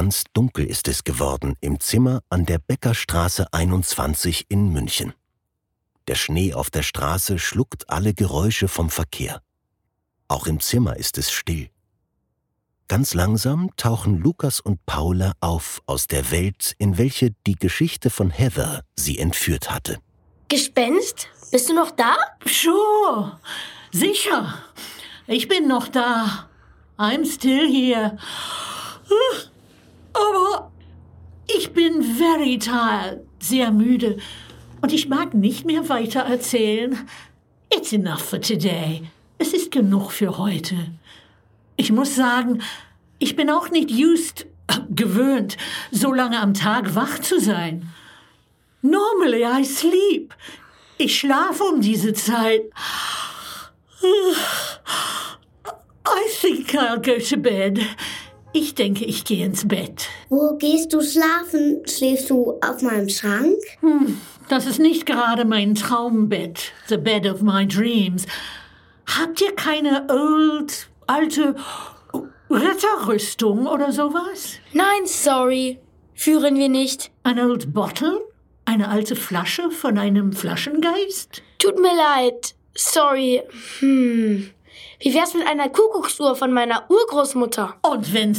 Ganz dunkel ist es geworden im Zimmer an der Bäckerstraße 21 in München. Der Schnee auf der Straße schluckt alle Geräusche vom Verkehr. Auch im Zimmer ist es still. Ganz langsam tauchen Lukas und Paula auf aus der Welt, in welche die Geschichte von Heather sie entführt hatte. Gespenst? Bist du noch da? Sure, sicher. Ich bin noch da. I'm still here. Aber ich bin very tired, sehr müde. Und ich mag nicht mehr weiter erzählen. It's enough for today. Es ist genug für heute. Ich muss sagen, ich bin auch nicht gewöhnt, so lange am Tag wach zu sein. Normally I sleep. Ich schlafe um diese Zeit. I think I'll go to bed. Ich denke, ich gehe ins Bett. Wo gehst du schlafen? Schläfst du auf meinem Schrank? Das ist nicht gerade mein Traumbett. The bed of my dreams. Habt ihr keine alte Ritterrüstung oder sowas? Nein, sorry. Führen wir nicht. An old bottle? Eine alte Flasche von einem Flaschengeist? Tut mir leid. Sorry. Wie wär's mit einer Kuckucksuhr von meiner Urgroßmutter? Und wenn's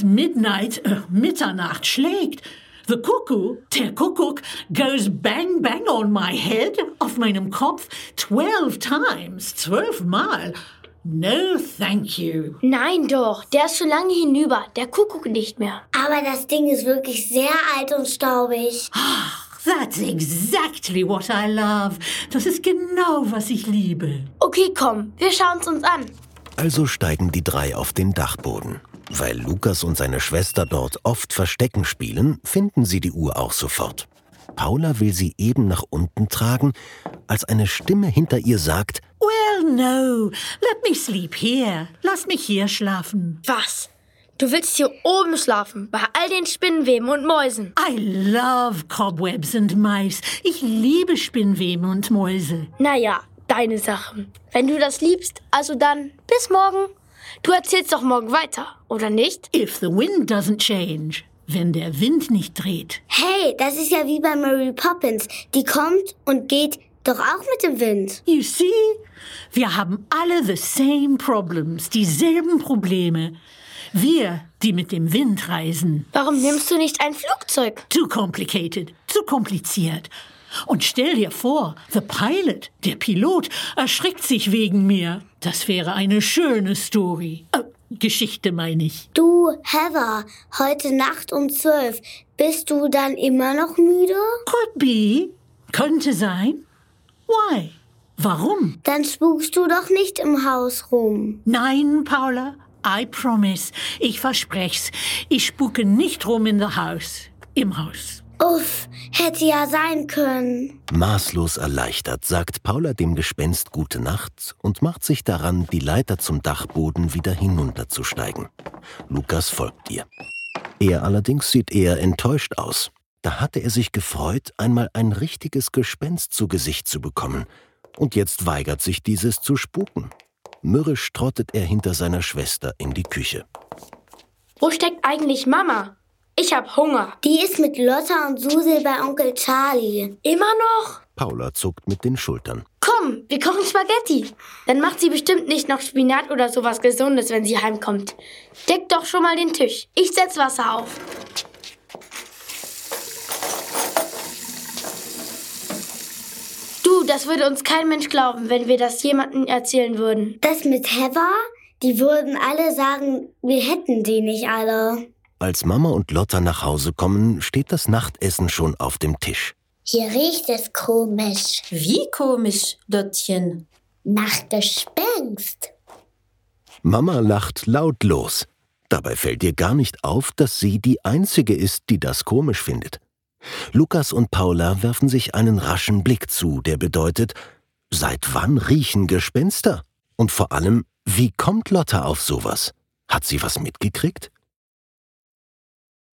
Mitternacht schlägt, der Kuckuck, goes bang bang on my head, auf meinem Kopf, 12 times, 12 Mal. No, thank you. Nein doch, der ist schon lange hinüber, der Kuckuck nicht mehr. Aber das Ding ist wirklich sehr alt und staubig. That's exactly what I love. Das ist genau, was ich liebe. Okay, komm, wir schauen's uns an. Also steigen die drei auf den Dachboden. Weil Lukas und seine Schwester dort oft Verstecken spielen, finden sie die Uhr auch sofort. Paula will sie eben nach unten tragen, als eine Stimme hinter ihr sagt: Well, no, let me sleep here. Lass mich hier schlafen. Was? Du willst hier oben schlafen, bei all den Spinnenweben und Mäusen. I love cobwebs and mice. Ich liebe Spinnweben und Mäuse. Naja, deine Sachen. Wenn du das liebst, also dann bis morgen. Du erzählst doch morgen weiter, oder nicht? If the wind doesn't change. Wenn der Wind nicht dreht. Hey, das ist ja wie bei Mary Poppins. Die kommt und geht doch auch mit dem Wind. You see? Wir haben alle the same problems, dieselben Probleme. Wir, die mit dem Wind reisen. Warum nimmst du nicht ein Flugzeug? Too complicated, zu kompliziert. Und stell dir vor, der Pilot, erschrickt sich wegen mir. Das wäre eine schöne Story. Geschichte meine ich. Du, Heather, heute Nacht um 12, bist du dann immer noch müde? Could be. Könnte sein. Why? Warum? Dann spukst du doch nicht im Haus rum. Nein, Paula, I promise. Ich versprech's. Ich spuke nicht rum im Haus. Uff, hätte ja sein können. Maßlos erleichtert sagt Paula dem Gespenst gute Nacht und macht sich daran, die Leiter zum Dachboden wieder hinunterzusteigen. Lukas folgt ihr. Er allerdings sieht eher enttäuscht aus. Da hatte er sich gefreut, einmal ein richtiges Gespenst zu Gesicht zu bekommen. Und jetzt weigert sich dieses zu spuken. Mürrisch trottet er hinter seiner Schwester in die Küche. Wo steckt eigentlich Mama? Ich hab Hunger. Die ist mit Lotta und Susi bei Onkel Charlie. Immer noch? Paula zuckt mit den Schultern. Komm, wir kochen Spaghetti. Dann macht sie bestimmt nicht noch Spinat oder sowas Gesundes, wenn sie heimkommt. Deck doch schon mal den Tisch. Ich setz Wasser auf. Du, das würde uns kein Mensch glauben, wenn wir das jemandem erzählen würden. Das mit Heather? Die würden alle sagen, wir hätten die nicht alle. Als Mama und Lotta nach Hause kommen, steht das Nachtessen schon auf dem Tisch. Hier riecht es komisch. Wie komisch, Dottchen? Nach Gespenst. Mama lacht laut los. Dabei fällt ihr gar nicht auf, dass sie die Einzige ist, die das komisch findet. Lukas und Paula werfen sich einen raschen Blick zu, der bedeutet: Seit wann riechen Gespenster? Und vor allem, wie kommt Lotta auf sowas? Hat sie was mitgekriegt?